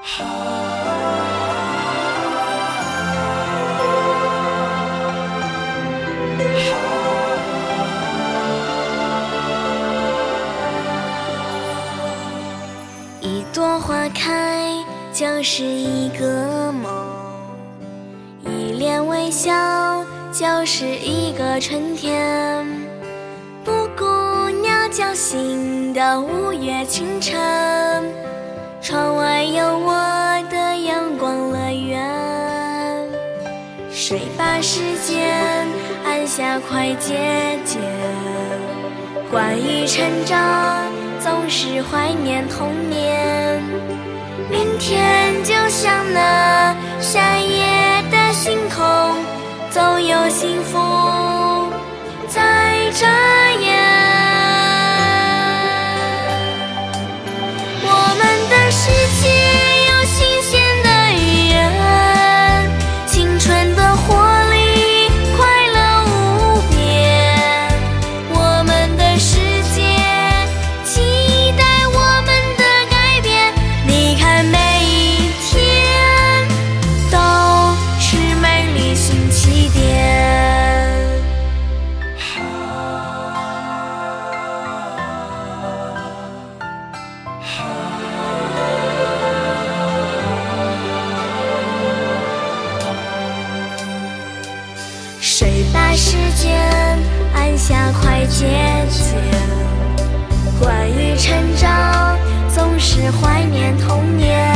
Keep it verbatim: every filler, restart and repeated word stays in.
一朵花开就是一个梦，一脸微笑就是一个春天。布谷鸟叫醒的五月清晨，窗外有我的阳光乐园。谁把时间按下快捷键？关于成长总是怀念童年，明天就像那山野的星空，总有幸福在眨眼。我们的世界有新鲜的语言，青春的活力，快乐无边。我们的世界期待我们的改变，你看每一天都是美丽新起点。谁把时间按下快捷键？关于成长总是怀念童年，